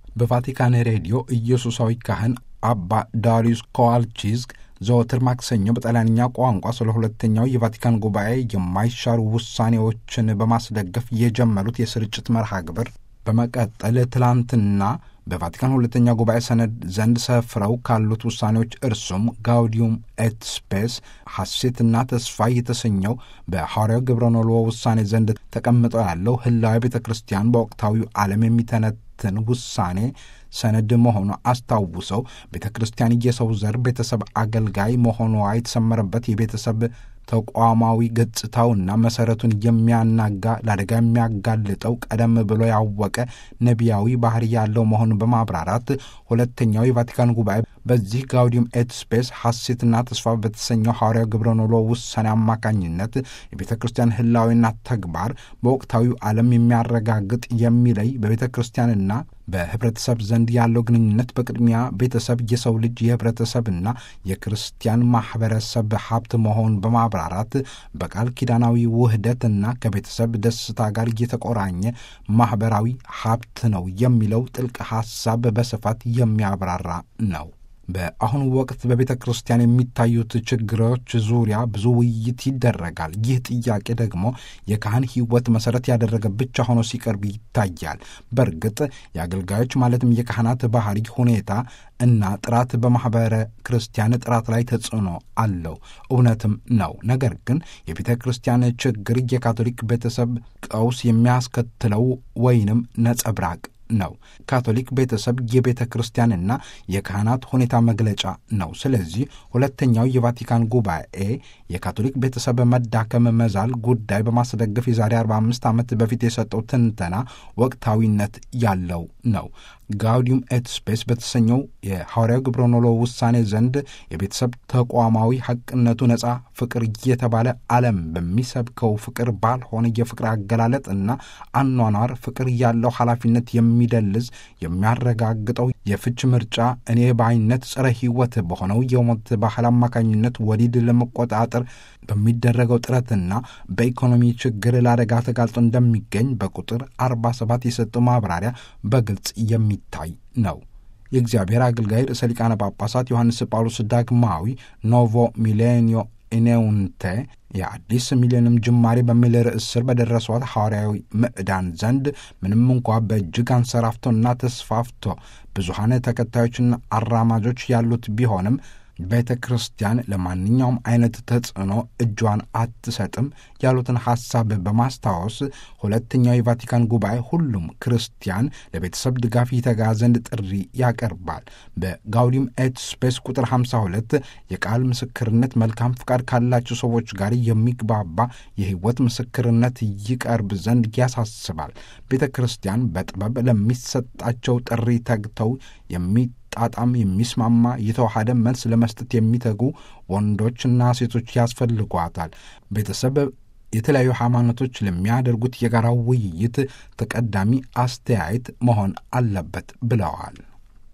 በቫቲካን ሬዲዮ ኢየሱሳዊ ካህን አባ ዳሪዩስ ኮዋልቺስክ ዘወትር ማክሰኞ በጣሊያንኛ ቋንቋ ስለ ሁለተኛው የቫቲካን ጉባኤ የማይሻሩ ውሳኔዎችን በማስደገፍ የጀመሩት የስርጭት መርሃ ግብር በመቀጠል ትላንትና በቫቲካን ሁለተኛ ጉባኤ ሰነድ ዘንድ ሰፍረው ካሉት ውሳኔዎች እርሱም ጋውዲዩም ኤት ስፔስ ሐሴትና ተስፋ የተሰኘው በሐዋርያው ግብረኖሎ ውሳኔ ዘንድ ተቀምጦ ያለው ህላዊ ቤተ ክርስቲያን በወቅታዊው ዓለም የሚተነትን ውሳኔ ሰነድ መሆኑ አስታውሰው ቤተ ክርስቲያን የሰው ዘር ቤተሰብ አገልጋይ መሆኗ የተሰመረበት የቤተሰብ ተቋማዊ ገጽታውና መሰረቱን የሚያናጋ ለአደጋ የሚያጋልጠው ቀደም ብሎ ያወቀ ነቢያዊ ባህሪ ያለው መሆኑን በማብራራት ሁለተኛው የቫቲካን ጉባኤ በዚህ ጋውዲዩም ኤት ስፔስ ሐሴትና ተስፋ በተሰኘው ሐዋርያው ግብረኖሎ ውሳኔ አማካኝነት የቤተ ክርስቲያን ህላዊና ተግባር በወቅታዊው ዓለም የሚያረጋግጥ የሚለይ በቤተ ክርስቲያንና በህብረተሰብ ዘንድ ያለው ግንኙነት በቅድሚያ ቤተሰብ የሰው ልጅ የህብረተሰብና የክርስቲያን ማህበረሰብ ሀብት መሆን በማብራራት በቃል ኪዳናዊ ውህደትና ከቤተሰብ ደስታ ጋር እየተቆራኘ ማህበራዊ ሀብት ነው የሚለው ጥልቅ ሐሳብ በስፋት የሚያብራራ ነው። በአሁኑ ወቅት በቤተ ክርስቲያን የሚታዩት ችግሮች ዙሪያ ብዙ ውይይት ይደረጋል። ይህ ጥያቄ ደግሞ የካህን ሕይወት መሰረት ያደረገ ብቻ ሆኖ ሲቀርብ ይታያል። በእርግጥ የአገልጋዮች ማለትም የካህናት ባህሪ፣ ሁኔታ እና ጥራት በማኅበረ ክርስቲያን ጥራት ላይ ተጽዕኖ አለው፣ እውነትም ነው። ነገር ግን የቤተ ክርስቲያን ችግር የካቶሊክ ቤተሰብ ቀውስ የሚያስከትለው ወይንም ነጸብራቅ ነው። ካቶሊክ ቤተሰብ የቤተ ክርስቲያንና የካህናት ሁኔታ መግለጫ ነው። ስለዚህ ሁለተኛው የቫቲካን ጉባኤ የካቶሊክ ቤተሰብ መዳከም መዛል ጉዳይ በማስደገፍ የዛሬ 45 ዓመት በፊት የሰጠው ትንተና ወቅታዊነት ያለው ነው። ጋውዲዩም ኤት ስፔስ በተሰኘው የሐዋርያው ግብረኖሎ ውሳኔ ዘንድ የቤተሰብ ተቋማዊ ሐቅነቱ ነጻ ፍቅር እየተባለ ዓለም በሚሰብከው ፍቅር ባልሆነ የፍቅር አገላለጥ እና አኗኗር ፍቅር ያለው ኃላፊነት የሚደልዝ የሚያረጋግጠው የፍች ምርጫ እኔ ባይነት ጸረ ሕይወት በሆነው የሞት ባህል አማካኝነት ወሊድ ለመቆጣጠር በሚደረገው ጥረትና በኢኮኖሚ ችግር ለአደጋ ተጋልጦ እንደሚገኝ በቁጥር 47 የሰጠው ማብራሪያ በግልጽ የሚታይ ነው። የእግዚአብሔር አገልጋይ ርዕሰ ሊቃነ ጳጳሳት ዮሐንስ ጳውሎስ ዳግማዊ ኖቮ ሚሌኒዮ ኢኔውንቴ የአዲስ ሚሊዮንም ጅማሬ በሚል ርዕስ ስር በደረሷት ሐዋርያዊ ምዕዳን ዘንድ ምንም እንኳ በእጅግ አንሰራፍቶና ተስፋፍቶ ብዙሃን ተከታዮችና አራማጆች ያሉት ቢሆንም ቤተ ክርስቲያን ለማንኛውም አይነት ተጽዕኖ እጇን አትሰጥም ያሉትን ሐሳብ በማስታወስ ሁለተኛው የቫቲካን ጉባኤ ሁሉም ክርስቲያን ለቤተሰብ ድጋፍ ይተጋ ዘንድ ጥሪ ያቀርባል። በጋውዲዩም ኤት ስፔስ ቁጥር 52 የቃል ምስክርነት መልካም ፍቃድ ካላቸው ሰዎች ጋር የሚግባባ የሕይወት ምስክርነት ይቀርብ ዘንድ ያሳስባል። ቤተ ክርስቲያን በጥበብ ለሚሰጣቸው ጥሪ ተግተው ጣጣም የሚስማማ የተዋሃደ መልስ ለመስጠት የሚተጉ ወንዶችና ሴቶች ያስፈልጓታል። ቤተሰብ የተለያዩ ሃይማኖቶች ለሚያደርጉት የጋራ ውይይት ተቀዳሚ አስተያየት መሆን አለበት ብለዋል።